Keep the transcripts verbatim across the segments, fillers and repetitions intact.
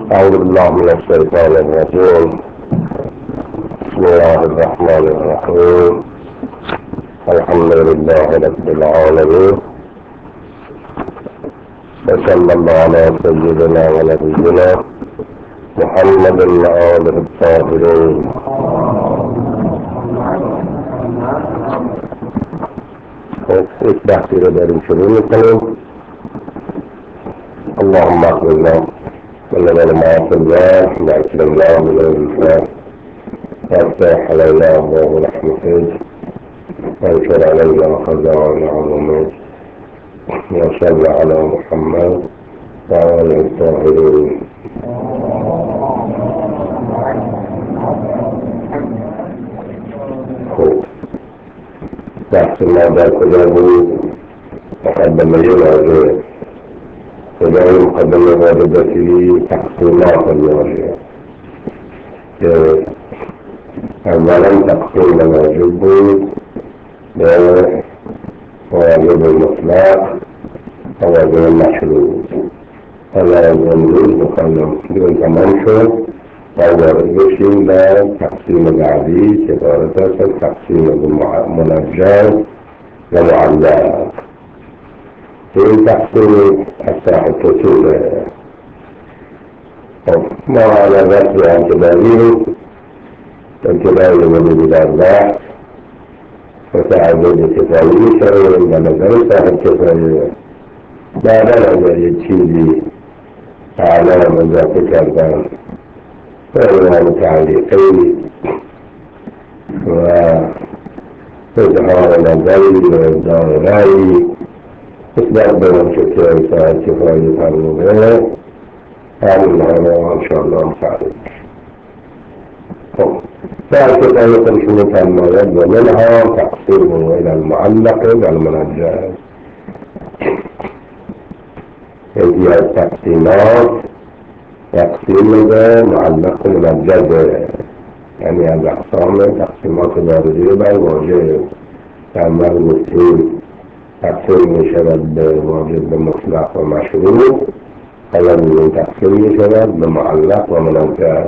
أعوذ بالله من الشيطان الرجيم. بسم الله الرحمن الرحيم. الحمد لله رب العالمين، وصلى الله على سيدنا ونبينا محمد وآله الطاهرين. ایک بحثی رو داریم شروع میکنیم. اللهم اغفرنا ولنا ما صلى واكرمنا من الانفاق وافتح علينا ابواب رحمتك وانشر علينا خزائن عظمتك وصل على محمد وآله الطاهرين. بحث ما در کجا بود؟ مقدمه واژه. کجای مقدمه واردتی تقسیمات الواژه که اولا تقسیم واجب بود به واجب مطلق و واجب مشروط. حالا امروز میخوایم تمام شد و وارد بشیم به تقسیم بعدی که وارد است تقسیم منجز و معلق. این تقسیم از صاحب فصوله. ما على الرسل انتباهی انتباهی ورود در بحث وتعدد کفایی شرعی و نظر صاحب کفایی. بعدا اگر یک چیزی اعلام اضافه کردن و تعلیقی و اظهار نظری و ابداع رأی اثبات بمون که صاحب کفایی فرموده همین ها انشاءالله مفعول. خب صاحب کفایی خودشون فرماید و منها تقسیم الى المعلق و المنجز. یکی از تقسیمات تقسیم به معلق و منجز، یعنی از اقسام تقسیمات واردی بر واژه تعمل گفتیم تقسیم می شود به واجب مطلق و مشروط. حالا این تقسیم می شود به معلق و منجز.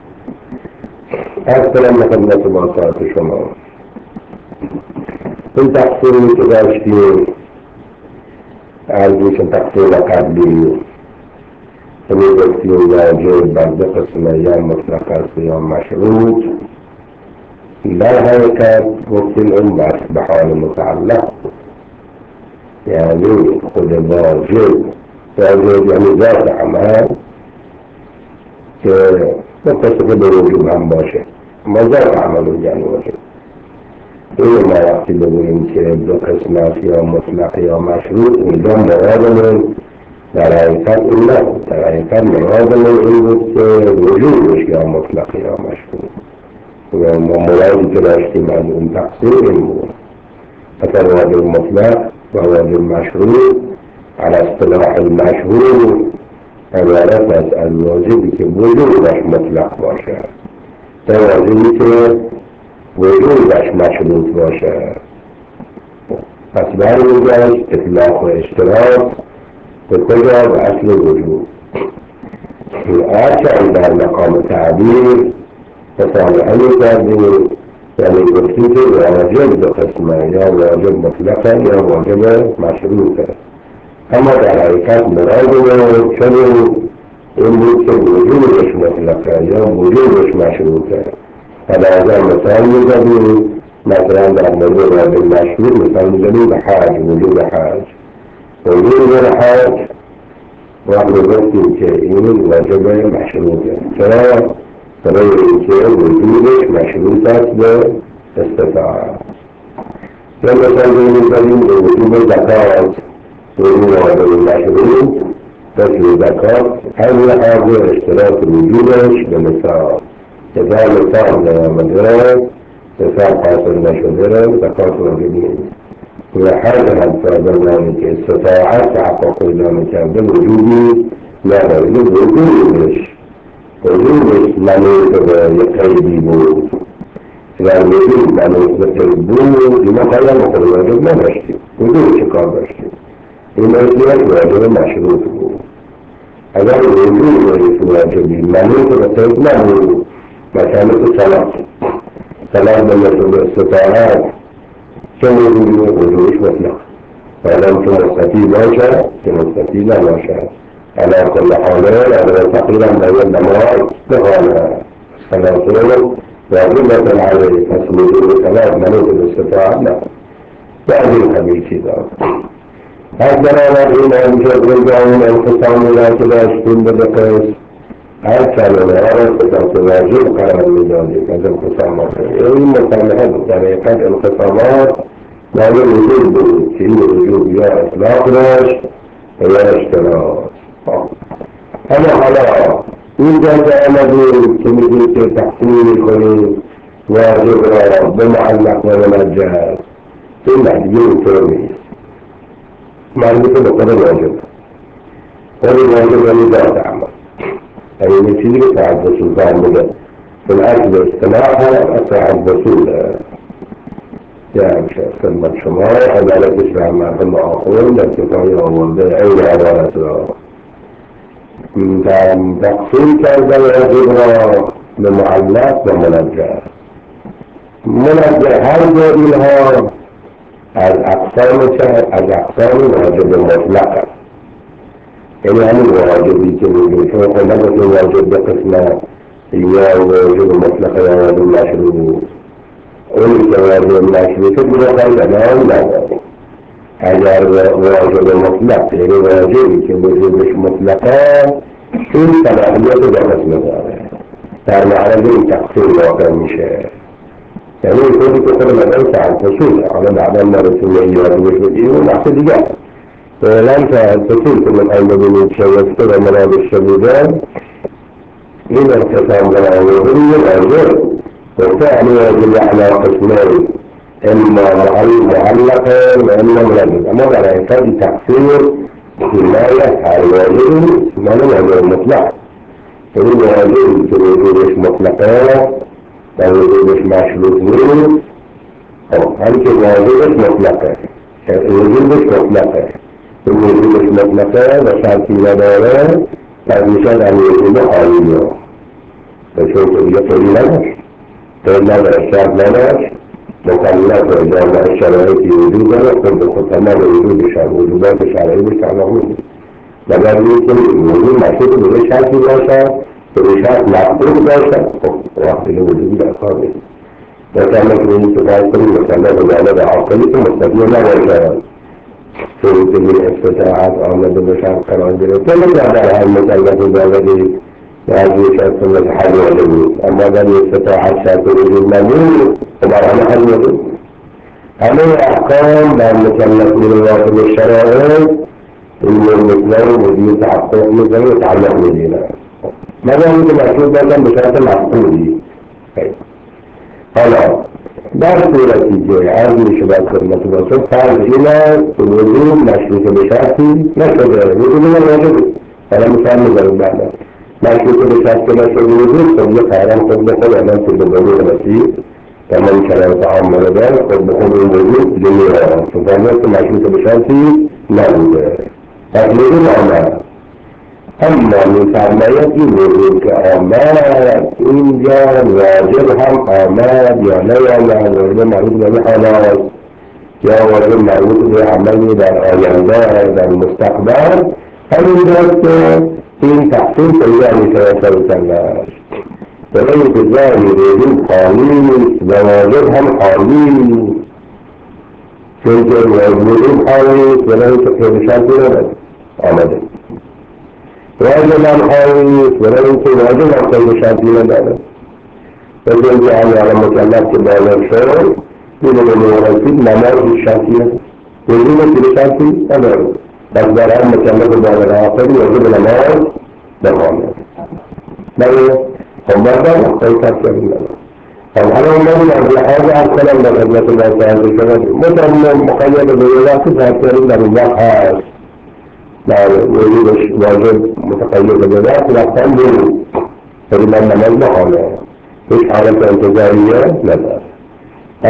از کنم مخدمت با ساعت شما این تقسیمی که داشتیم ارزش تقسیم قبلی که می گفتیم واجب بر دو قسمه یا مطلق است یا مشروط. در حقیقت گفتیم اون بس به حال متعلق، یعنی خود واجب واجب یعنی ذات عمل که متصف به وجوب هم باشه، اما ذات عمل یعنی واجب. این ما وقتی بگوییم که دو قسم است یا مطلق یا مشروط، اینجا مرادمون در حقیقت این نبود. در حقیقت مرادمون این بود که وجوبش یا مطلق یا مشروط و ما مرادی که داشتیم از اون تقسیم این بود. مثلا واجب مطلق و واجب مشروط على اصطلاح المشهور عبارت است از واجبی که وجوبش مطلق باشه تا واجبی که وجوبش مشروط باشه. پس برمیگشت اطلاق و اشتراک به کجا؟ به اصل وجوب. هرچند در مقام تعبیر مطالعه می‌کردیم یعنی گفتیم که واجب دو قسمه، یا واجب مطلقه یا واجب مشروطه، اما در حقیقت مرادمون چون این بود که وجودش مطلقه یا وجودش مشروطه. و بعضا مثال می‌زدیم، مثلا در مورد واجب مشروط مثال می‌زدیم به حج، وجود حج. وجود حج وقتی گفتیم که این واجب مشروطه. چرا؟ برای اینکه وجودش مشروط است به استطاعت. یا مثلا می‌زدیم به وجود زکات، وجود واجب مشروط مثل زکات همین حاضر اشتراک وجودش به نصاب. اذا نصاب نیامده نصاب حاصل نشده زکات واجب نیست. و حج هم فرزندانی که استطاعت تحقق پیدا می‌کرده وجودی نداره. وجودش وجودش منوط به یک قیدی بود و وجود منوط به قید بود. اینا خیلی مطلب واجب نداشتیم، وجود چه کار داشتیم؟ این مسئله واجب مشروط بود. اگر وجود داری تو واجبی منوط به سید نبود مثلا مثل صلاة صلاة بالنسبة باستطاعت چه وجودی وجودش مطلق فعلا که مستطیع باشه که مستطیع نباشه على كل حال أنا تقريبا بين نماذج بهذا الصلاة واجبة عليه فسجود الصلاة منوط بالاستطاعة لا بعد الحديث ذا هذا الذين يجرون انقسام لا تداشتون بالقيس هل كانوا يرون قسم واجب قرار من ذلك هذا الانقسامات المسامحة بطريقة انقسامات لا يوجد في وجود يا إطلاق راش ويا اشتراك اما حالا اینجا که آمدیم که میگیم که تحصیل کنیم واجب را به معلق و منجز این دیگه اینطور نیست مربوط به خود واجب خود واجب یعنی ذات عمل یعنی این چیزی که ساعت رسول فهم بده في الأصل اصطلاحها أسعد رسول يعني خدمة شمال عدالة إسلام مع خدمة آخرين لاتفاقية ومنزل أين عدالة كان تقسيم كان يجب بمعلق ومنجه منجه هر جديدها از اقسام از اقسام واجب مطلقه یعنی همین واجبی که میگیم شما خود نگفتیم واجب به قسمه یا واجب مطلقه یا واجب مشروع اونی که واجب مشروع که دیگه خیلی ادام نداریم اگر واجب مطلق یعنی واجبی که وجودش مطلقه این صلاحیت به قسمه داره در معرض این تقسیم واقع میشه یعنی خودی که خود مدن ساعت فصوله حالا بعدا ما رسول ایرادیش بگیم اون بحث دیگر فعلا ساعت فصول که میخوایم ببینید شوسته و مرادش شدیدن این انقسام در آنوهی واجب وفعل واجب على قسمين اما معلقه و اما منجز اما در حقیقت تقسیم فيما يفعل واجب ما واجب مطلق یعنی واجبی که وجودش مطلقه و وجودش مشروط نیست هم که واجبش مطلقه وجودش مطلقه وجودش مطلقه و شرطی نداره پس میشد هم وجود حالیه و چون که دیگه طوری نداشت طور نداشت شرط نداشت مکلف و جامعه شرایطی وجود داره خود به خود تمام وجودش هم وجودات شرعی بش تعلق نیست مگر این که وجود مشروط به شرطی باشد که به شرط مقبول باشد وقتی که وجودی در کار نیست مثلا که این سفاید کنیم مثلا به جانب عاقلی که مستقیم نباشد چون که این استطاعت آمده به شرط قرار گرفته مثلا در هر مکلف بالغی بعضی شرط سنت حل وجود اما در استطاعت شرط وجود نبود و بر همه حل وجود همه احکام در مکلف من واقع الشرائع این مثلا وجود تحقق میزنه و تعلق میدینه مگر اینکه مشروط باشن به شرط مفعولی حالا در صورتی که عرض میشه بر خدمت باشد فرض این است که وجود مشروط به شرطی نشده وجود من واجبه حالا مثال میزنیم بعدا مشروط به شرط نشده وجود خود یه خیرم خود به خود امان خود به بلوغ رسید تمام شرایط عامه دار خود به خود این وجود جمیعا فهمت که مشروط به شرطی نبوده پس وجود آمد اما میفرماید این وجود که آمد اینجا واجب هم آمد یا نیامد واجب مربوط به حالات یا واجب مربوط به عملی در آینده در مستقبل همینجاست که این تقسیم پیدا میشود سرسندش برای انتظاری وجود خالی و واجب هم خالی چون که وجود خالی برای تقسیم شرطی ندارد آمده واجب هم خواهیست برای اینکه واجب هم خیلی شرطی نداره برای اینکه همه علم مکلف که بالغ شد دیده به مورسید نماز شرطی نداره وجود که شرطی نداره بس در هم مکلف بالغ آخری واجب نماز بخواند برای خب بردم خیلی شرطی نداره خب حالا اومدیم از لحاظ اصلا در خدمت باشد شد مطمئن مقید به وقتی فرسرین در اون وقت هست در وجودش واجب متقید به ذات وقتاً بود ولی من نماز نخوانه هیچ حالت انتظاریه نداره پس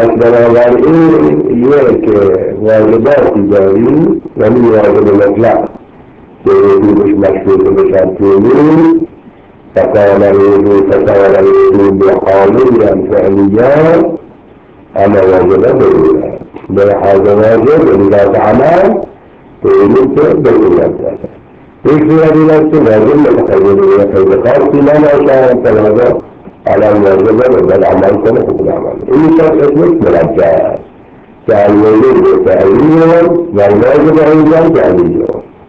بنابراین یک واجباتی داریم یعنی واجب مطلق که وجودش مشروط به شرطیونی فکان الوجود فکان الوجود بحالیا فعلیا اما واجبه بگوید به لحاظ واجب به ذات عمل بگوید که بگوید این صورتی است که واجب متخیلی به خیلی خاصی نماشد فلذا على الواجب بدل عمل کنه خوب عمل این شخص اسمش مرجع که الوجود فعلیه و الواجب ایضا فعلیه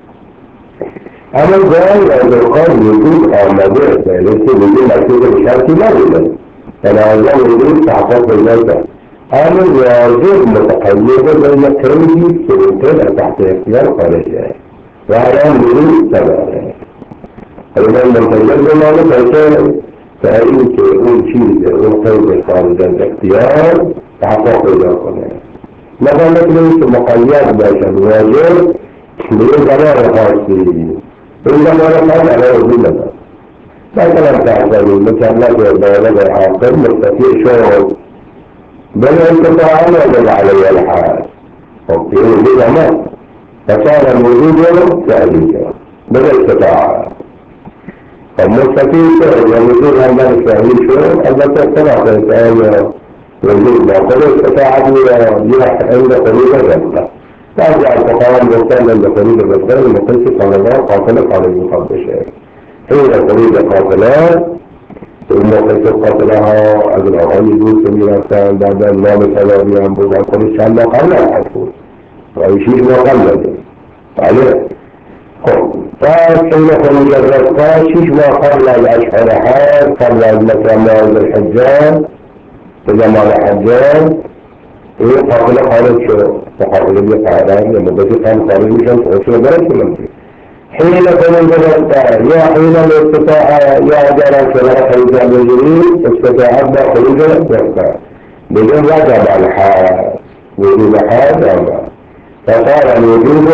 اما جای از اوقات وجود آمده فعلیه وجود مشروط به شرطی نبوده فلذا وجود تحقق پیدا کرد اما واجب متقید بین قیدی سلطه تحت اختیار خارجه و الان وجود تباره اذا منتجد بمعنى فلسه فإن که اون چیز اون قید خارج از اختیار تحقق پیدا کنه مثلا مثل که مقید باشد واجب به این زمان خاصی این زمان خاص علیه وجود ندارد مثلا تحصیل مکلف بالغ عاقل مستطیع شغل بل انقطاع وجب عليه الحال وفي وجود ما فصار الوجود فعليا بل انقطاع فالمستطيع شغل والوجود عندنا فعلي شغل البته اقتنع الانسان وجود ما قد استطاعت ليح عند قريب الرزق ترجع الفقهاء المختلف عند قريب الرزق المقيس قانونات قاتله على المقدسه حين قريب القاتلات المقيس قاتلها از الآقای دوست میرفتن بعد نام سلامی هم بود از خودش چند مقام نفت بود و شیش مقام داده بله خب پس حين قريب الرزق شیش ماه قبل از اشهر حج قبل از مثلا موعد الحجاج في زمان الحجاج این قاتله خارج شد و قاتله بیقرارن یا مدتی قام خارج میشن توصل برد کنم حين قريب الرزق يا حين الاستطاعة يا جرى شراء خيزة بجريد استطاعت خروج الرزق بدون وجب الحال وجود حال أما فصار الوجود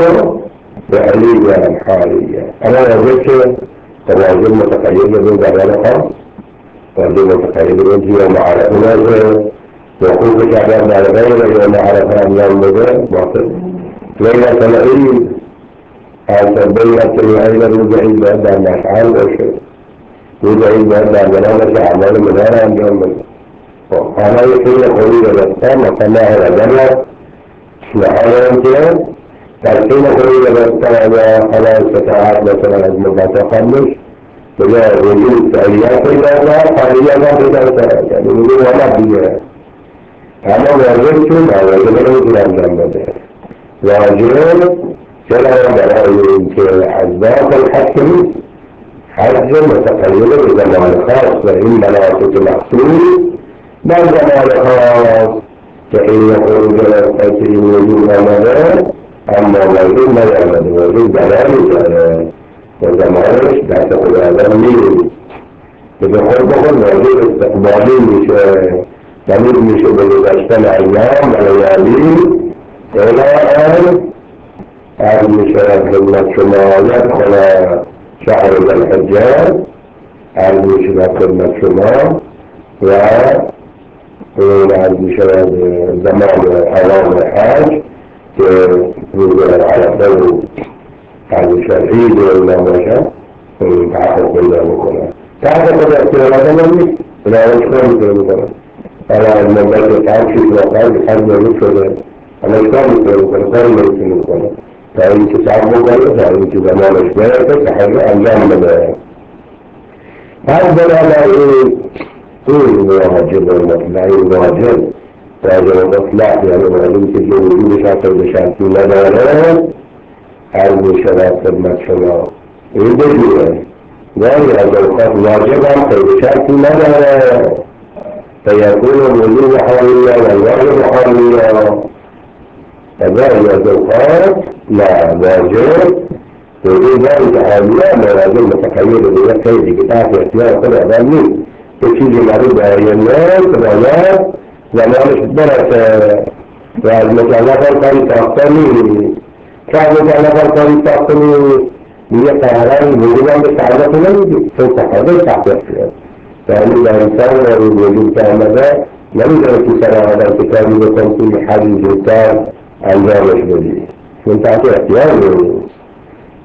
فعليا حاليا أنا وجدت تواجد متقيد من ذلك خاص واجب متقيد من يوم عرفنا وقوف شعبان على غير يوم عرفنا من يوم مدى باطل ليلة العيد هذا بيئة العيلة الوجعين بأدى الأفعال والشيء وجعين بأدى الجنامة أعمال مدارة عن يوم مدى أنا يحيل قريبا الأسلام وسماها الأجنة لحالة امتنان فالحين قريبا الأسلام على استطاعات مثلا أجمع تقمش فجاء وجود فعليات إلى الله فعليات إلى الله يعني وجود ولا بيئة أنا واجبت ما واجبت إلى الجنة واجب كلا برأي كأسباب الحكم حج متقيدة بزمان خاص وإن مناطق المحصول ما زمان خاص كحين يخرج تأثير وجود رمضان أما وجود ما يعمل وجود دلالة وزمانش تعتقد هذا مين إذا خربهم وجود استقبالي مش دليل مش بجدشتنا أيام وليالي إلى أن هذه مشاهد خدمة شما يدخل شهر ذي الحجاج هذه مشاهد خدمة شما وهذه مشاهد زمان حرام الحاج يوجد على ضوء هذه شهيد ولا مشاهد تعقق الله وكذا تعقق الاعتراض مني لا يشكر مثل أنا المنبت تعرف شيء وقال بحجم الرسل أنا أشكر مثل وكذا مثل فإن تسعب مقالة فإن تزمان أشباهك تحرر أنجام مدى هذا لا يقول واجب المطلع واجب واجب المطلع يعني معلوم تجي وجود شاطر بشارتي مدى هذه شباب خدمة شما يدجوا يعني أزوقات واجبا بشارتي مدى فيكون الوجود حرية والواجب حرية فذلك الأوقات لا واجب وجود ذلك حاليا ما لازم متخيل بذلك كيف كتاب اختيار كل أباني تشيجي معروض هاي الناس روايات لما مش درس يعني مثلا فرقاني تأخطني كان مثلا فرقاني تأخطني هي قهراني وجودا بتعرض لنجي سوف حضر تحت اختيار فأني الإنسان وجود تعمده لم يدرس سنة هذا الكتاب يكون في حال الجلتان أنجام مشبولي من تعطي اختيار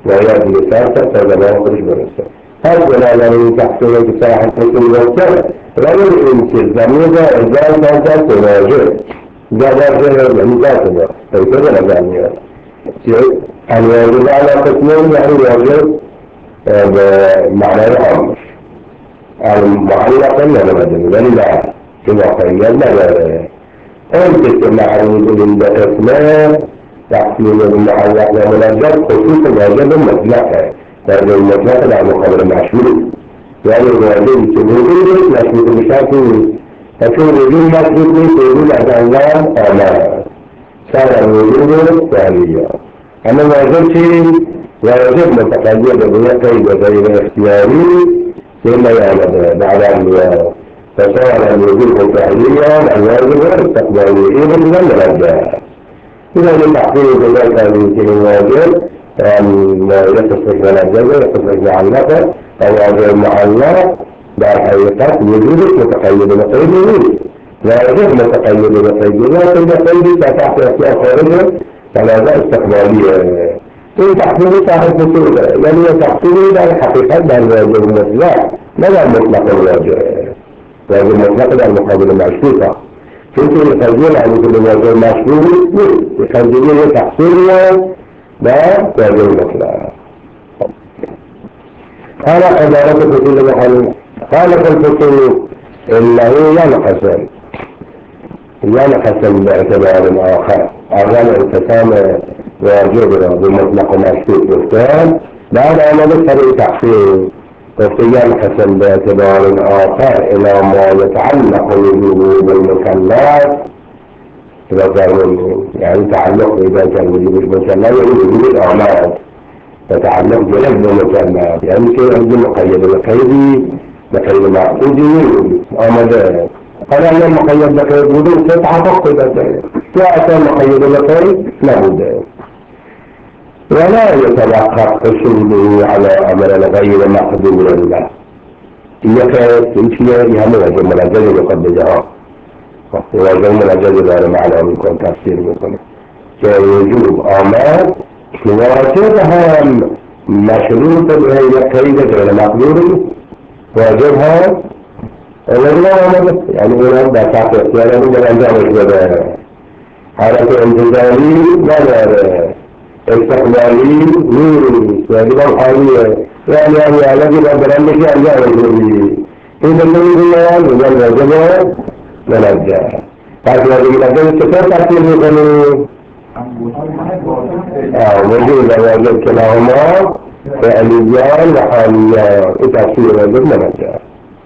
ويأتي ساسة فزمان خرج برسة هذا لما تحصل بساحة الوسط رجل إنسان زميزة إزاي كانت تواجه جابر يعني ذاته فيكذا نجانيه أن يوجد على قسمين يعني يوجد بمعنى الأمر المعلقة لمدن لله كما قيدنا أنت معروض من قسمان تحصيل المعلق ومنجد خصوصا واجب المطلقة لأن المطلقة لا مقابل المشروط يعني الواجب سنوده مشروط بشكل فكون وجود مشروط وجود أدى الله أمام صار الوجود ثانية أما واجب شيء واجب متقيد بيقيد غير اختياري ثم يعمل بعد الوجود فصار الوجود فعليا الواجب استقبالي إذن لم يرجع إذا للتحقيق بذلك يمكن الواجب أن يتصف على الجزء يتصف مع النفر أو واجب مع الله بالحقيقة وجودك متقيد بقيده واجب متقيد بقيده لكن بقيده تحت أشياء خارجة فلا استقبالية إن تحصيل صاحب فصول يعني تحصيل إلى الحقيقة بالواجب المطلق لا المطلق الواجب واجب مطلق ده المقابل المشروطة كنت يخرجون عن كل واجب المشروط يخرجون تحصيله ده واجب المطلق قال عبارة الفصول المحل خالق الفصول إنه ينقسم ينقسم باعتبار آخر أغلى انقسام واجب بمطلق مشروط والثاني بعد أن نذكر التحصيل ينقسم باعتبار آخر إلى ما يتعلق وجوبه بالمكلف إذا كان يعني تعلق إذا كان وجوب المكلف يعني وجوب الأعمال يتعلق بلفظ المكلف يعني كي عندي مقيد بقيدي بقيد معقودي أمدان قال أنا مقيد بقيد بدون ستعة فقدة كأسا مقيد بقيد لابد ولا يتوقف حصوله على أمر غير مقدور له يكاد يمشي يهم واجب منجز يقد جهة واجب منجز غير معنى منكم تفسير منكم كوجوب أعمال واجبها مشروط كيد غير مقدور واجبها واجبها يعني هنا بساطة يعني من الأنجام الجبال حالة انتظاري لا استقبالي واجب الحالية يعني يعني الذي بدرنك أنجام الجبال إذا الذي بالله وجل واجبه منجا لكن هذه الأجل كثير تأثير مثل وجود واجب كلاهما فعليان وحاليان تأثير واجب منجا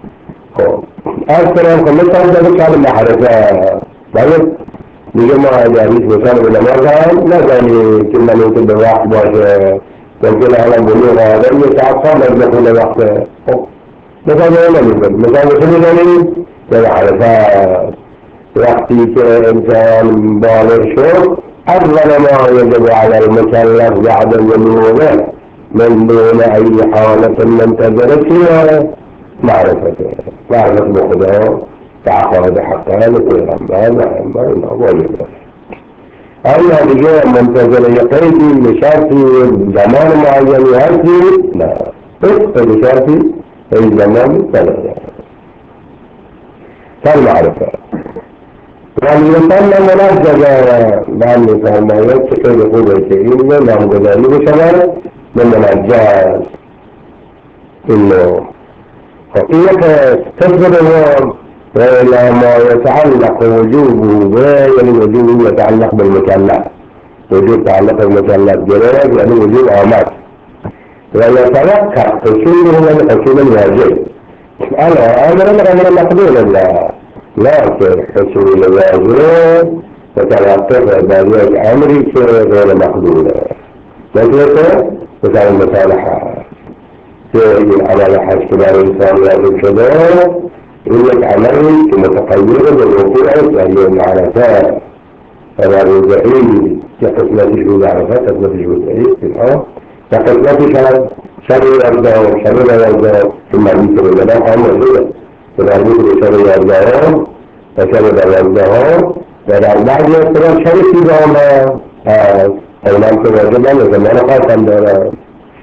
أذكر خمسة عدد كان المحرفة بعد بجماعة جاريس وكان بالأمازان لا يعني كنا نكتب الواحد باش يمكن على بلوغ هذا يتعصب لدخل وقت مثلا ما نقول مثلا شنو يعني المحرفة وقتي كإنسان بالغ شو أفضل ما يجب على المكلف بعد البلوغ من دون أي حالة من تدركها معرفته معرفة بخده تعقد حقا لكل رمضان وعما ويبقى أما بجاء منتظر يقيدي لشرطي زمان معين يهدي لا فقط لشرطي أي زمان ثلاثة فالمعرفة والمسمى منجزة لأن فهما يتكي لقوة الكريم لهم جزالي بشمال من منجاز إنه فإنك تثبت الوضع وإلى ما يتعلق وجوبه غير وجوبه يتعلق بالمكلف وجوب تعلق بالمكلف جلال يعني وجوب أعمال ويتوقع حصوله من حصول الواجب أنا أمر غير مقبول لا لكن حصول الواجب يتوقف عبادية أمري غير مقبول لكن وكان المصالحة في على حسب كبار الإنسان لازم كذا إنك عملت متقيدة بالوقوع فهي المعرفات فلا الزعيم كقسمة شهود عرفات قسمة شهود عيد في الأرض كقسمة شهد شر يرضاه شر يرضاه ثم عديث الجناح عن وزيدة ثم عديث شر يرضاه فشر يرضاه فدعا بعد يسترى شر في دوما أولام كما جدا وزمان قاسم دولا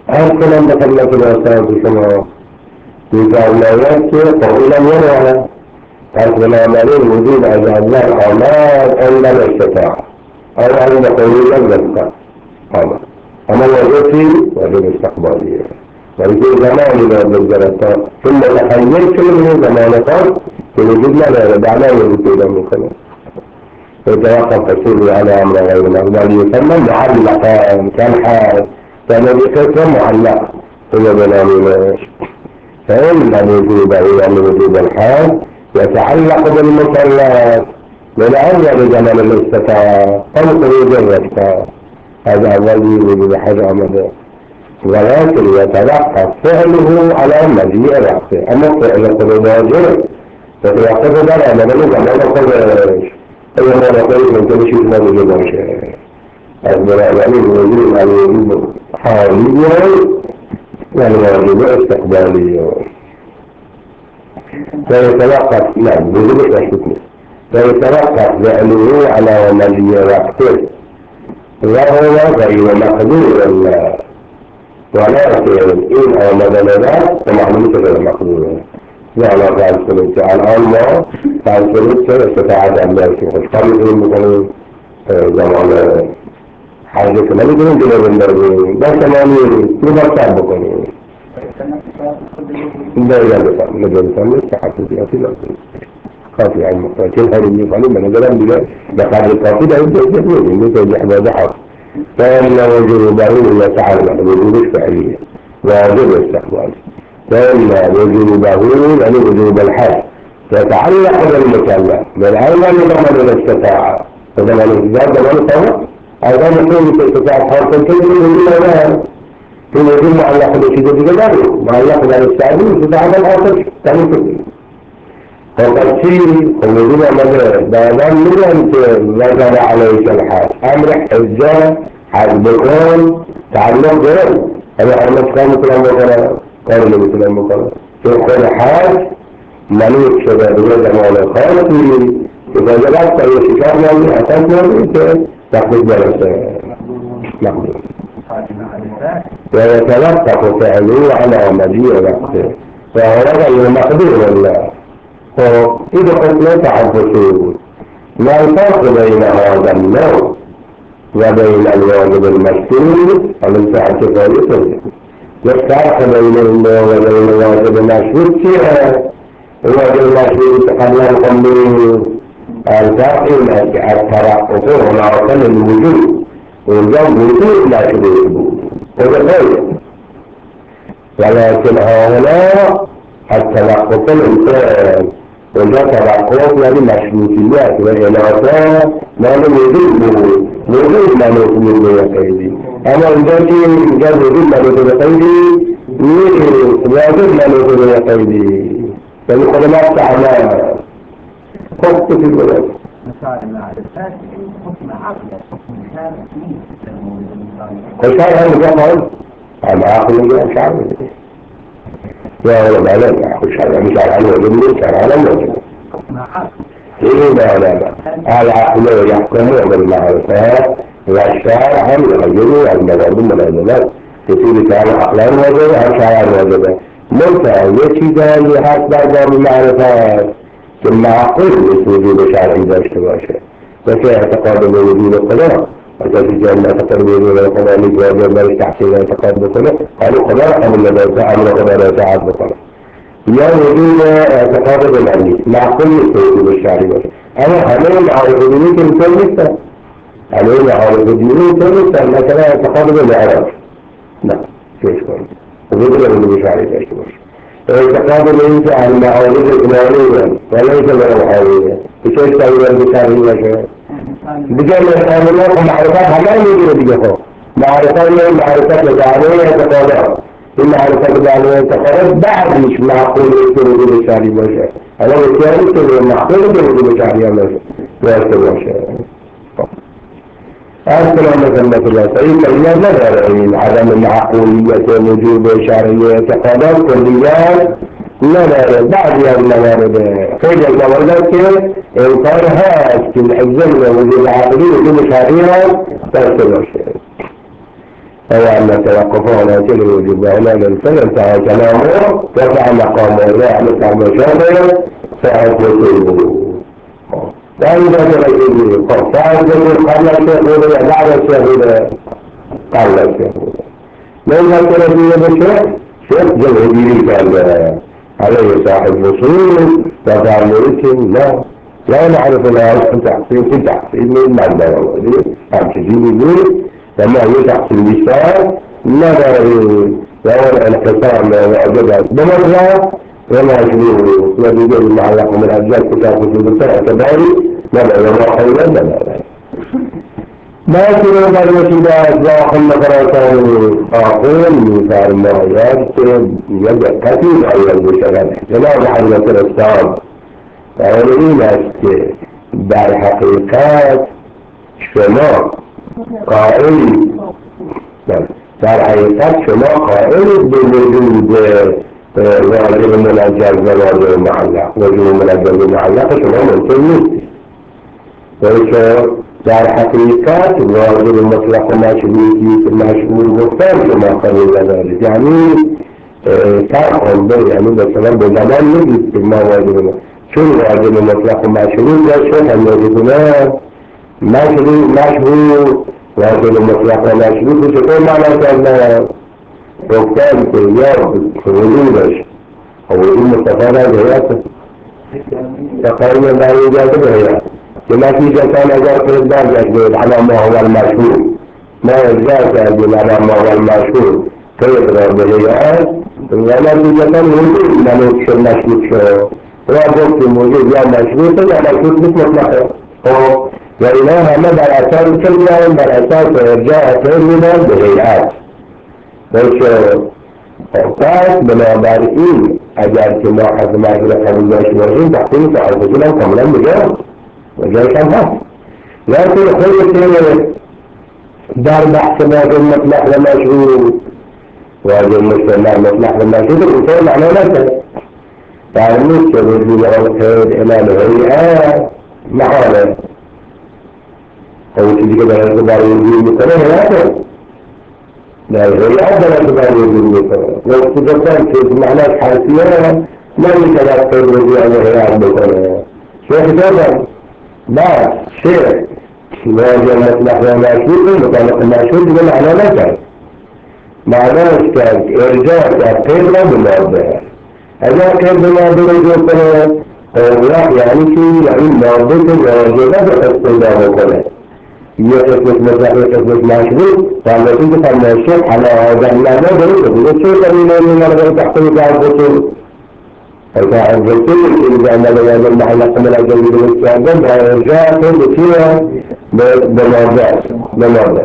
هل كلام مثلا الأستاذ كما يتعلمات قولا ونوعا أصل العملين وجود أجعلنا الأعمال إلا الاستطاع أو أن قولا نبقى هذا أما وجودي وجود استقبالية ويجود زمان إلى الجلسات ثم تخيل كل زمانات في وجودنا لا يدعنا وجود من خلال يتوقف تسير على أمر غير مقبول يسمى معلقا كالحال كان بكثرة معلق إلى بنامنا فإن الوجود إلى وجود الحال يتعلق بالمصلات من أول زمن الاستطاع أو خروج الرشقة هذا الذي وجود حاجة أمده ولكن يتوقف فعله على مجيء رأسه أما فعل قلوب واجب يتوقف على مجيء رأسه أيضا ما نقول من كل شيء ما وجود شيء أكبر يعني الوجود على الوجود حاليا يعني واجب استقباليا فيتوقف نعم وجود الحكمة فيتوقف فعله على مجيء وقته وهو غير مقدور ولكن إن أو مدلات فمعلومة غير مقدورة يعني قال سلوك على الله قال سلوك استطاعت أن لا يكون قبل المكان زمان حاجة كمان يقولون كده بالدرجين بس ماني مبارك بكوني لا لا لا لا لا لا حتى في أصل قاطع المقاتل هذه يفعلون من الكلام بلا بقى القاطع ده يبدأ يجي من يجي هذا حق فإن وجود ضروري يتعلق بوجود الفعلية واجب الاستقبال فإن وجود ضروري يعني وجود الحال يتعلق بالمكلف من أين لضمن الاستطاعة فضمن الإجابة ضمن الطبع أيضا يكون في استطاعة حرف الكلمة من الإجابة في وجود معلق بالشيء بجداره معلق بالاستعداد استطاعة الحاصل ثاني كله فقصير وجود مدرس بعدين من أنت وجد عليك الحال أمر حجة حسبكم تعلق غير أنا أعلم كلام كلام مقرأ قال لي كلام مقرأ في كل حال ملوك شباب يجب على خالتي إذا جلست يشكرنا لي أساسنا لي تأخذ جلسة مقدور ويتوقف فعله على مجيء وقته فهو غير مقدور الله فإذا قلت لا تعرفوا ما الفرق بين هذا النوع وبين الواجب المشروط والفعل كفايته والفرق بين النوع وبين الواجب المشروط فيها الواجب المشروط قبل القمر الفرق الترقق هنا وصل الوجود والجنب وجود لا شروط هذا خير ولكن هؤلاء التلقف الإنسان وجاء تلقف يعني مشروطيات وإناثات ما له وجود وجود ما له وجود يقيدي أما إذا كان جاء وجود ما له يقيدي واجب ما له وجود يقيدي فيقول ما استعمال خط في الولد وشاء هذا يقول أنا أقول لك شعبي يا ولد عليك أخذ شرع مش على الوجود شرع على الوجود إيه لا لا لا العقل يحكم بالمعرفات والشارع يغير المواد من العلمات يصير تعالى عقلان وجود عن شرع الوجود ممتع يشيدا لحسب بالمعرفات ثم عقل وجود شرع إذا اشتباشه وكي اعتقاد بوجود القدر وكذلك أن اعتقاد بوجود القدر لجواب ما يستحسن اعتقاد بقدر قالوا قدر أم الذي تعمل قدر يتعاد بقدر لا وجود اعتقاد بالعلم مع كل وجود الشرع أنا حاليا أعرف دينيك الكلمة حاليا أعرف دينيك الكلمة مثلا اعتقاد بالعرف لا كيف كون وجود الوجود الشرعي كيف اعتقاد الإنسان مع وجود الإلهية وليس بالروحانية كيف تسوي بالشرعية بجانب الحاملات ومعرفات ما يجب بجهه معرفات معرفات الجعلية تقاضى المعرفات الجعلية تقاضى بعد مش معقول يكون وجود الشرعي بشيء أنا بالتالي يكون معقول يكون وجود الشرعي بشيء ويكون بشيء السلام عليكم ورحمة الله سعيد كلمة نظر عدم المعقولية وجود الشرعية تقاضى كليات لا لا بعد يوم الموارد فإذا المواردات إنكارها في الحجم ووجود العقلية وجود شرعيها ترسل الشيء أو أن توقفه عن تلك الجبهة للفعل انتهى كلامه رفع مقامه إلى مثل مشاهده فأثبته فإذا تركيه فأثبته قبل الشيخ بعد الشيخ قبل الشيخ لما تركيه بالشيخ شيخ جلهدي كان عليه صاحب وصول وقال لكن لا لا نعرف لها تحصيل في تحصيل من معنى والله عم تجيني ليه لما هي تحصيل لسان ماذا يقول الانقسام وعجبها بمرة وما يشبهه الذي يقول المعلق من أجزاء كتاب في المساء كباري ماذا يضع حولا لا ما يكون بعد وشدات ضاحل مقرأتان آخر من فارمايات يبدأ كثير أيضا بشغله جناب حضرة الأستاذ فأولئين أسك در حقيقات شما قائل در حقيقات شما قائل بوجود واجب منجز وواجب معلق وجود منجز ومعلق شما ممكن نیست وإيش در حقيقات واجب المطلق مشروطي المشهور مختار كما قالوا ذلك يعني فرق بين يعني مثلا بزمان نجد ما واجب شو واجب المطلق مشروط ده شو هم يجبنا مشروط مشهور واجب المطلق مشروط وش كل معنى كان مختار في يوم وجودش هو وجود مستفاد هيئته تقريبا لا يوجد هيئة بنتيجة كان أجار في الدرجة على ما هو المشهور ما يجاز على ما هو المشهور فيضرب بالهيئات ونتيجة موجود ملوكش المشروط شو وقلت موجود يا مشروط يا مشروط مش مطلقة وإليها مدى الأساس كلها مدى الأساس إرجاء كلمة بالهيئات بس فقط بلا بارئين أجار كما حد ما يقول قبل الله شوارين تحتين تعرفتنا كملا بجاز وجاي كان هذا لكن خلق دار بحث واجب مطلق لمشروط واجب مطلق لمشروط الإنسان معناه نفسه فالنسبة الرجوع الخير إلى الهيئات محالة هو تجي كده اعتبار وجود مثلا هذا لا الهيئات لا اعتبار وجود مثلا لو تجدان في معناه حاسية ما يمكن أن ترجع الهيئات مثلا شو كتابة بعد شيء واجب مطلق ومشروط مطلق المشروط يقول على نفسه معناه كان إرجاع القيمة بالموضوع هذا كان بالموضوع يقول يعني شيء يعني موضوع واجبات الاستخدام وكذا يقصد مطلق يقصد مشروط فعلى كل فعل الشيء على هذا المعنى ضروري الشيء قليلا من الغير تحتوي على البطول فإذا الرسول إذا أن هذا المحلق من أجل الاستعداد هيرجع كل فيها بالموضوع بالموضوع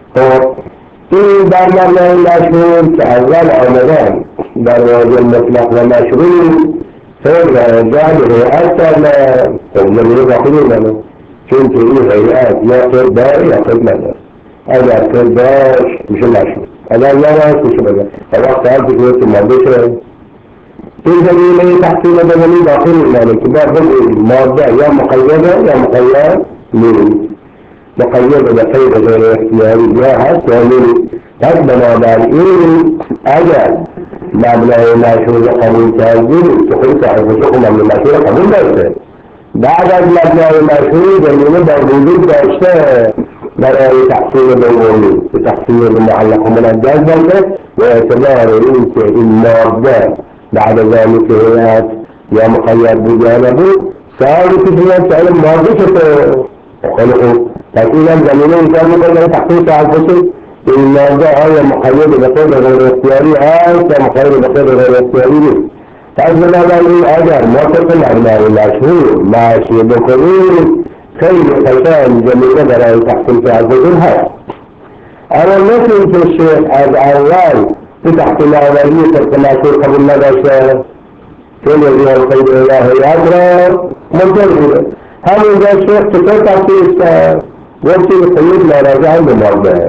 في برنامج المشهور كأول عمدان برنامج المطلق والمشروط فيرجع بهيئات الذي يدخلون له كنت إيه هيئات يأخذ دار يأخذ مدار هذا يأخذ دار مش المشروط هذا لا لا مش مدار فوقت هذا في الموضوع إذا لي تحصيل بدني داخل المالك ده هو الموضع يا مقيدة يا مقيد من مقيدة بقيدة غير اختياري يا حتى من تقبل بالإيل أجل مبلغ ما شو قانون تهجير تقول تعرف شو من ما شو قانون بس بعد مبلغ ما شو جميل بوجود أشياء برای تحصیل دومی تحصیل معلق من الجذب واعتبار انت المادة بعد ذلك هيئات يا مقيد بجانبه سألت في مسألة المادة وخلقه لكن الزمينين كانوا كلهم تحقيق على الفصل المادة هي مقيد بقيد غير اختياري هاي مقيد بقيد غير اختياري فأجل هذا الأجر موافق الأعمال المشهور ماشي بقليل خير خشان جميلة برای تحقيق على الفصل هاي أنا مثل في الشيخ الأول في تحقيق العملية التماشي قبل مدى كل يجب الخير الله يدرى منتظرة هل إذا الشيخ تكون تحقيق وانتي الخير لا راجع المرضى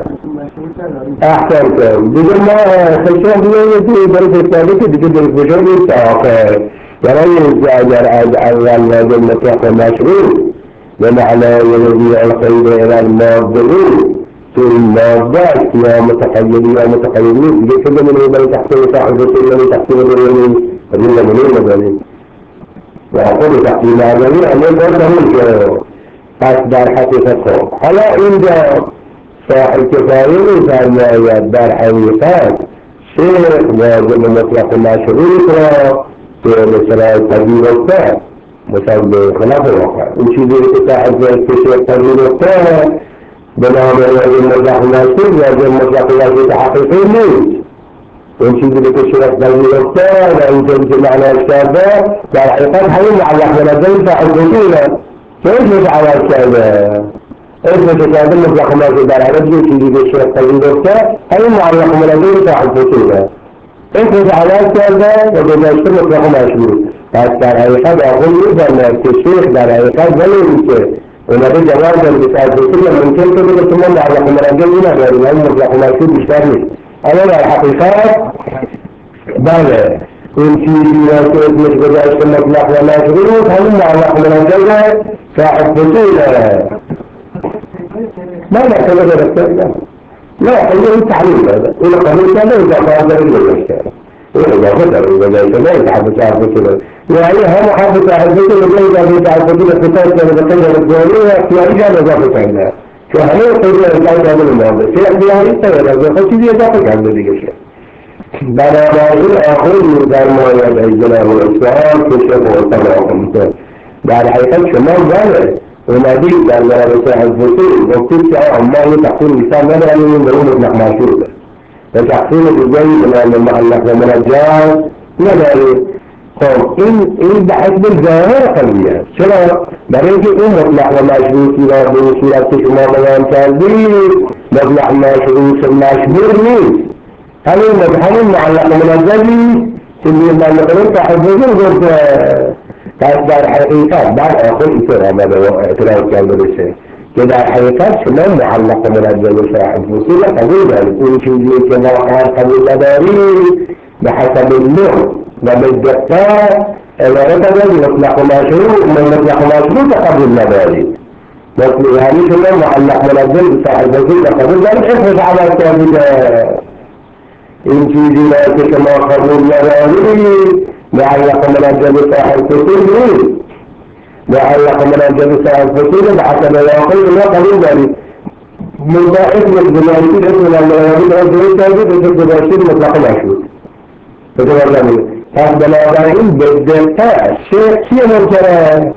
أحسن كم بجل ما خشان بيه يجي درس الثالث بجل درس بجل يتعاقى يريد أجر أول جل مطلق مشروع بمعنى يجب الخير إلى المرضى ثم ذات يا متقيد يا متقيدين يجب من يبني تحصيل صاحب السنة من تحصيل الرمين فإن من يبني وأقول تحصيل الرمين أن يبني أصدار حقيقته على عند صاحب كفاية فأن يدار حقيقات شيخ واجب مطلق ما شروط في مسألة التدبير والتاء مسألة خلاف الواقع وشي ذلك صاحب الشيخ التدبير والتاء بنام واجب مطلق ما شروط واجب مطلق ما شروط حقيقي ليس وشي ذلك الشيخ التدبير والتاء لا يمكن معنى الشابة فالحقيقات حيث معلق من الجنة صاحب الوسيلة كيف على الشابة إذا تتعلم مطلق ما شروط على رجل وشي ذلك الشيخ التدبير والتاء حيث معلق من الجنة صاحب الوسيلة إذا على كذا وجد يشترك لهم أشهر حتى الحقيقة أقول إذا ما التشريح ده الحقيقة ولا يمكن ونبي جوازا بتاعت كل من كل كل ثم على مراجع هنا غير لهم مطلق ما يشوف بيشتغل أنا الحقيقة بله كل شيء في مش بدأ مطلق ولا يشغلون هم على مراجع صاحب بطولة ما لا كذا كذا لا خليه التعليم هذا إذا قبل كذا إذا قال ذلك المشكلة إذا فتر إذا جاء ما يتحب تعرف كذا يعني هم حب تعرف كذا إذا جاء تعرف كذا في تاريخ المكان الدولية في أرجع نظافة عندنا فهل يقول إذا جاء هذا الموضوع في اختياري ترى هذا خشي يضافة عند ذلك الشيء بعد ما أقول أقول من دار ما يدعي الجلال والإسلام في شيء والطبع بعد حقيقة شمال ذلك ونادي قال له رسول الفصول وكتبت عمال تحصيل الإنسان ماذا يعني من دون مطلق معشوق فتحصيل الجاي من المعلق ومن الجاي ماذا يعني طب إن إن بحسب الظاهر خليها شلا بريك إن مطلق ومعشوق إلى بوصولة شما بيان كالبي مطلق معشوق المعشوق مين هل المدحن المعلق من الجاي سنين المعلقين تحفظون قلت تصدر حقيقات بعد أقول إثر هذا اعتراض كان بالشيء كده حقيقات شمال معلقة من أجل صاحب الفصولة قبول ذلك كل شيء كما قال قبول مداري بحسب اللغة وبالدقات الرتبة مطلق مشروع من مطلق مشروع قبول مداري بس يعني شمال معلق من أجل صاحب الفصولة قبول ذلك احفظ على كذا إن في ذلك كما قبول مداري معلق من أجل صاحب الفصول معلق من أجل صاحب الفصول بحسب يقول لا قبول ذلك من ضائف من الجماعيين اسم المراجعين رجل التاجد وجد باشير مطلق العشور فتبرزمين هذا الأضائين بالدلتاء شيء شيء ممكنة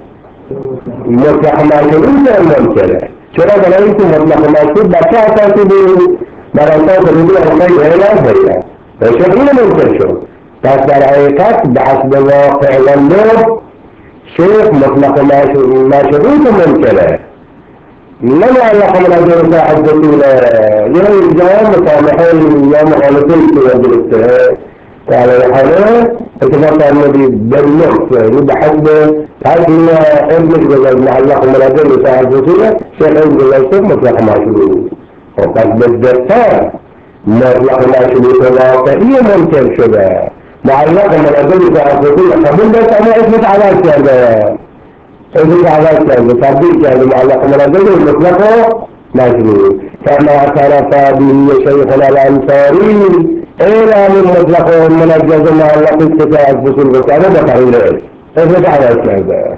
مطلق معشورين شيء ممكنة شرع بلايكم مطلق معشور بكاء تاسبين برسات الرجوع الخير إلى الخير فشغلين ممكن شو تصدر حقيقات بحسب الواقع والنور شيخ مطلق ما شروط ممكنة لما علق من أجل صاحب بطولة يوم الجواب مسامحين يوم خالصين في وجه الاتهاد قال الحنان اتفق النبي بالنقص بحسب هذه ابنك بذل معلق من أجل صاحب بطولة شيخ ابن الله مطلق ما شروط وقد بالدفاع مطلق ما شروط الواقعية ممكن شبه معلقة من أجل صاحب بطولة قبل بس أنا اثبت على الكلام اثبت على الكلام تطبيق يعني معلقة من أجل المطلقة مشروع كما اعترف به شيخنا الأنصاري إلى من مطلقه من أجل معلقة استفاء الفصول بس أنا بتعيله اثبت على الكلام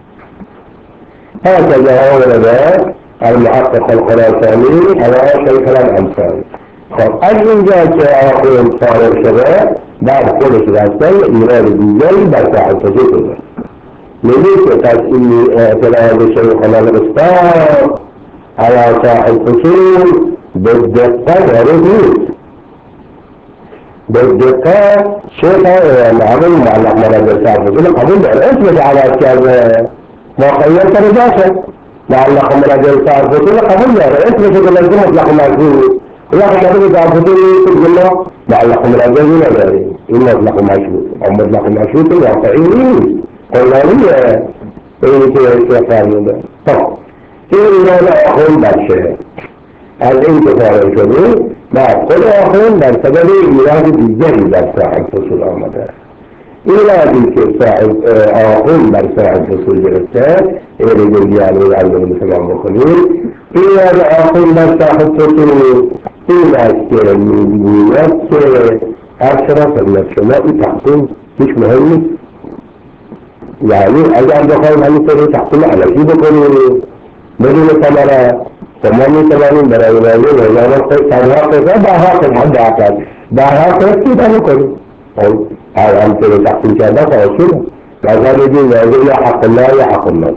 هكذا هو لذا المحقق الخراساني على شيخنا الأنصاري أجل ذلك أقول صار الشباب بعد كل ثلاثين يراد بالجاي بعد ساعة تجيبه لذلك قد إني اعتراض شيخنا الإسطار على صاحب الفصول بالدقة ورثوث بالدقة شيخا معلوم معلق ملاجة صاحب الفصول قبل الأسود على كذا ما خيرت رجاشة معلق ملاجة صاحب الفصول قبل الأسود على الجمع مطلق مجهول لكن هذا تعرفون يقول الله معلق من أجل ذلك إن مطلق مشروط أو مطلق مشروط واقعي قلالية إيه كيف ده طب إيه لا أقول بالشيء الانتفاع الجميل بعد كل أقول بالسبب يراد بالجري بالساعة الفصول أمدا ایرادی که صاحب آخون بر صاحب رسول گرفته ایرادی دیالوگ اول مسلمان بکنید ایراد آخون بر صاحب رسول این است که میگوید که هر چرا فرمت شما این تقسیم هیچ مهم نیست یعنی اگر بخواهیم همینطوری تقسیم علکی بکنید بدون ثمره شما میتوانید برای واجب وزارت خود تنها قضا بها قضا حداقل بها قضا سیده بکنید هر همطور تقسیم کرده خواهد مثلا بگیم واجب یا حق الله یا حق الله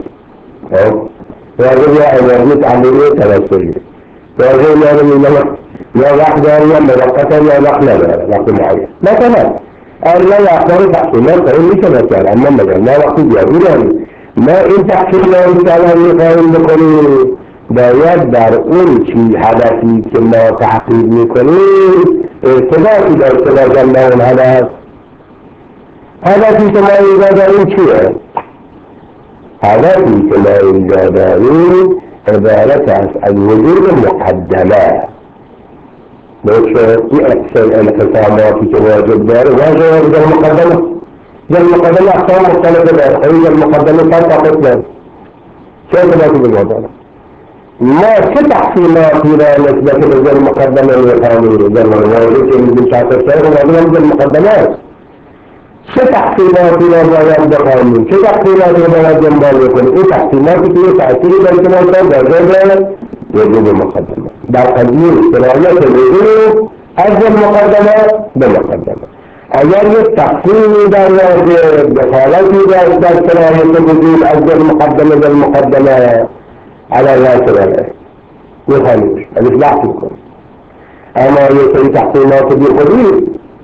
واجب یا عبادت عملی توسلی واجب یا نمیدونم یا وقت داری یا موقتا یا وقت نداره وقت معین مثلا الله یا اختار تقسیمات خیلی میشه مثلا اما مگر ما وقتی جایی داریم ما این تقسیمات مثلا میخواهیم بکنیم باید در اون چی هدفی که ما تحقیق میکنیم ارتباطی داشته باشم با اون هدف هدفی که ما اینجا داریم چیه؟ هدفی که ما اینجا داریم عبارت است از وجود مقدمه باشه این اکسل انقساماتی که واجب داره واجب در مقدمه در مقدمه اقسام مختلفه داره خیلی در مقدمه سر طاقت داره چه ارتباطی به ما داره؟ ما چه تقسیماتی را نسبت به در مقدمه میخوانیم در واجب که میدیم شاطر شاید واجب در مقدمه است چه تقسیماتی را باید بخوانیم چه تقسیماتی را باید جنبال بکنیم این تقسیماتی که تأثیری داره که ما در واجب وجود مقدمه در قدیم سرایت وجود از مقدمه به مقدمه اگر یک تقسیمی در واجب دخالتی در سرایت وجود از مقدمه به مقدمه على الناس ولا يخالف الإصلاح فيكم أما يسوي تحصيلات بخليل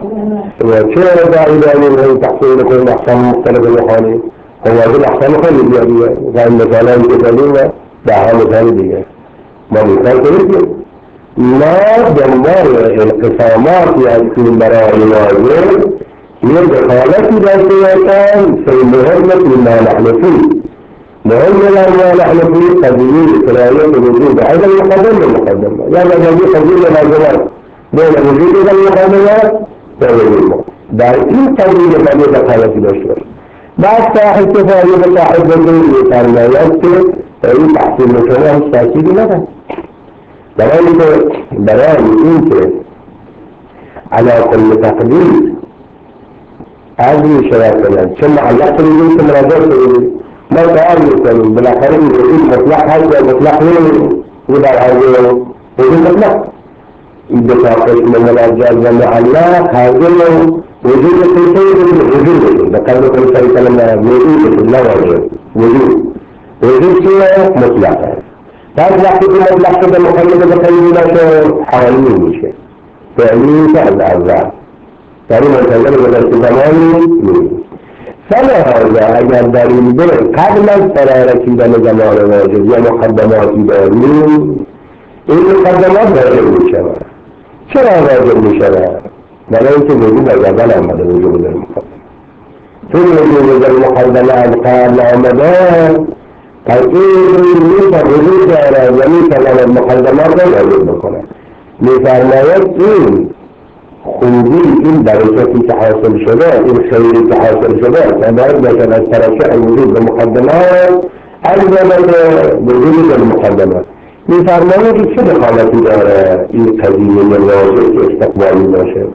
وشيء داعي داعي من تحصيل كل أحسن مختلف الوحاني هو هذا الأحسن خليل يعني كان مثلا يتكلم دعها مثال دي ما مثال كليل ما جمال القسامات يعني في المراء الواجب هي دخالتي داخلتان في المهمة مما نحن فيه مهم لما نحن في قديمين إسرائيل وجود هذا المقدم المقدمة يعني هذا قديم الأجوال بين وجود المقدمات ووجود دائما قديم الذي دخل في الأشهر بعد صاحب تفاعل صاحب الدين كان لا يذكر أي تحصيل مشروع تأكيد لها برأيك برأيك على كل تقدير هذه شراكة ثم علقت الوجود ثم رجعت ما تعرف مثلا بالاخره الوجود مطلق هذا مطلق ليه وده هذا وجود مطلق بطاقة من الأرجاء والمعلق هذا وجود كل شيء وجود ذكرنا كل شيء كلمة وجود الله وجود وجود وجود شيء مطلق هذا لحظة مطلق كده مخلد بخير لا شيء حوالين شيء فعليه فعل الله يعني مثلا بدل زمان فلهذا اگر در این دل قبل از فرارسیدن زمان واجب یا مقدماتی داریم این مقدمات واجب می شود چرا واجب می شود؟ برای اینکه وجود از اول آمده وجود در مقدمه چون وجود در مقدمه از قبل آمده پس این میشه وجود دارد و میتواند مقدمات را واجب بکند میفرماید این خوبی این برکتی که حاصل شده این خیری که حاصل شده باید باشد از ترشح وجود به مقدمات از وجود به مقدمات میفرماید که چه دخالتی داره این قضیه واجب که استقبالی باشه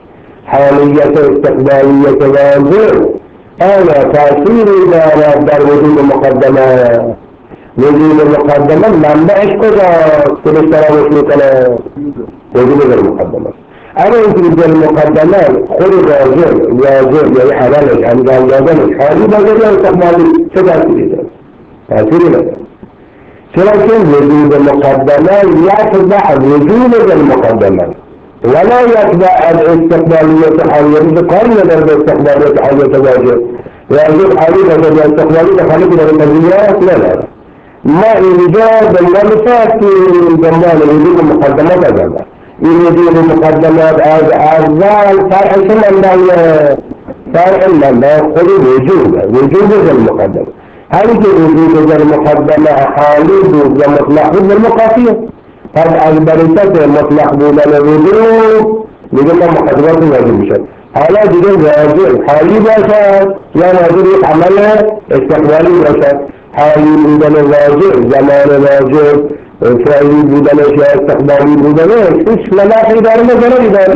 حالیت استقبالیت واجب آیا تأثیری دارد در وجود مقدمه وجود مقدمه منبعش کجاست که بشتراش میکنه وجود در مقدمه اما اینکه در مقدمه خود واجب واجب یعنی اولش انجام دادنش حالی باید یا استقبالی چه تأثیری داره؟ تأثیری نداره چرا که وجود مقدمه یتبع وجود المقدمه ولا يتبع الاستقبالية حالية قال ندر باستقبالية حالية واجب واجب حالية باستقبالية حالية بالمقدمات لا لا ما إيجاد الملفات جمال وجود المقدمات أجابة وجود المقدمات أعزال فرع سنة فرع لما خذ وجود وجود المقدمة هل وجود المقدمة حالي ومطلق بالمقاطية قد أجبرتك مطلق بودن الوجود لذلك مقدمات واجب بشد حالا دیگه واجب حالی باشد یا واجب یک عمل استقبالی باشد. حالی بودن واجب، زمان واجب، فعلی بودنش یا استقبالی بودنش هیچ ملاحی داره نه ضرری داره.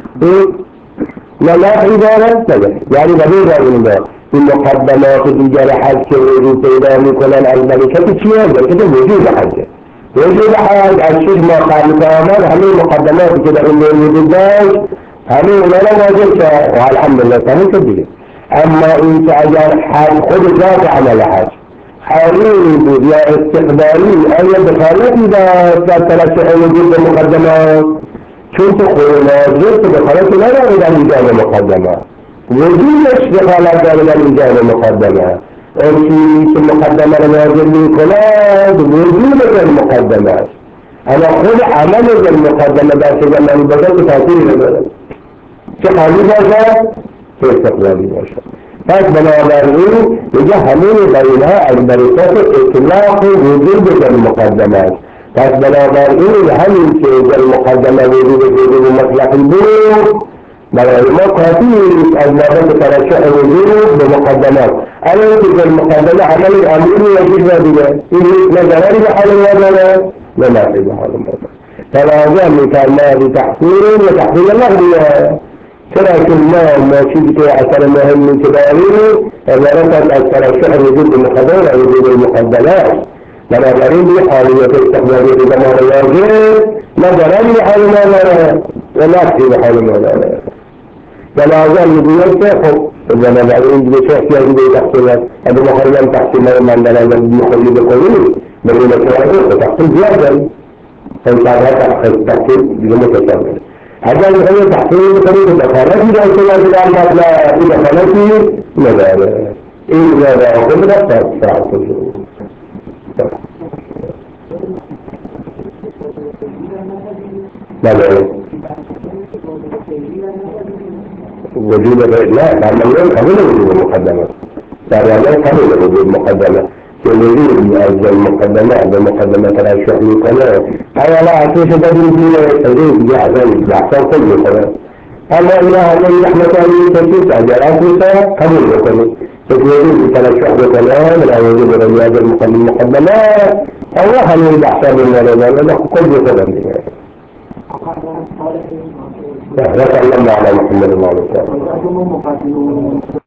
ملاحی داره نه، یعنی بدون داره این مقدمات دیگر حج که وجود پیدا میکنن از ملکت چیه؟ ملکت وجود حجه. وجود حج از شش ماه قبل آمد همه مقدماتی که در این وجود داشت همه اونا را واجب کرد و الحمدلله تمام شد دیگه. اما این که اگر حج خود ذات عمل حج حالی بود یا استقبالی آیا دخالتی داشت در ترشح وجود مقدمات؟ چون تو خود واجب تو دخالتی نداره در ایجاد مقدمات، وجودش دخالت داره در ایجاد مقدمات. اون چیزی که مقدمه را واجب میکند وجود در مقدمات، اما خود عمل در مقدمه در تجمعی باشد که تأثیری ندارد، چه حالی باشد چه استقلالی باشد. پس بنابراین میگه همین بینها از برکت اطلاق وجود در مقدمات. پس بنابراین همین که در مقدمه وجود وجود مطلقی بود برای ما کافی از بابت ترشح وجود به مقدمات. اما که در مقدمه عمل امری وجود ندیده این هیچ نظری به حال ما داره نه نفعی به حال ما داره. تنازع میفرما بتحصیل و تحصیل لغویه. چرا که ما ما چیزی که اثر مهمی که داریم عبارت از ترشح وجود به مقدمه و وجود المقدمات. بنابراین به حالیت استقلالی زمان واجب نظری به حال ما داره و نفعی به حال ما داره. بنابراین میگوید که خب بنابراین دیگه چه احتیاجی به تقسیمات اگه مخارجم تقسیمات من در ازم مخالی بکنیم برای نتواجه و تقسیم زیاد داریم فیصلها تقسیم دیگه متشابه. اگر میخوایم تقسیم بکنیم که دخالتی داشته باشه در مطلب این دخالتی نداره. این نداره خود رفت فرق کنیم. نداره وجود غير لا تعملون قبل وجود المقدمة تعملون قبل وجود المقدمة وجود المقدمة بمقدمة ترشح للقناة أنا لا أعطيش بدل في تدريب جاهزين بحثان كل قناة أما إله من رحمة الله تشيط أجرات نساء قبل وجود وجود ترشح للقناة من وجود رياض المقدمات الله من بحثان من المرضى كل قناة لا لا تعلمنا على محمد الله عليه وسلم